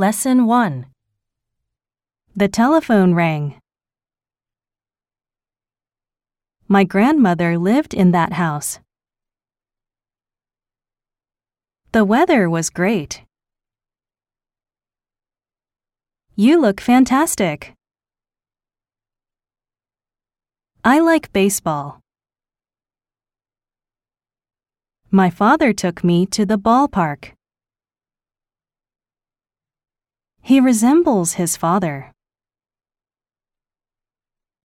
Lesson 1. The telephone rang. My grandmother lived in that house. The weather was great. You look fantastic. I like baseball. My father took me to the ballpark. He resembles his father.